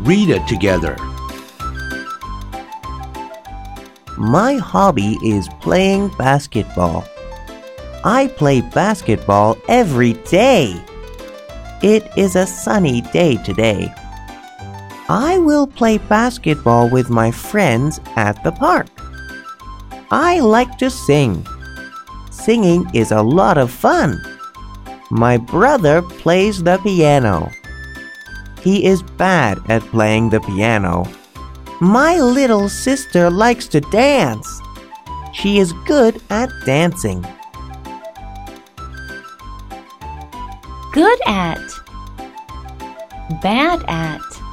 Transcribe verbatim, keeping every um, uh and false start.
Read it together. My hobby is playing basketball. I play basketball every day. It is a sunny day today. I will play basketball with my friends at the park. I like to sing. Singing is a lot of fun. My brother plays the piano. He is bad at playing the piano. My little sister likes to dance. She is good at dancing. Good at, bad at.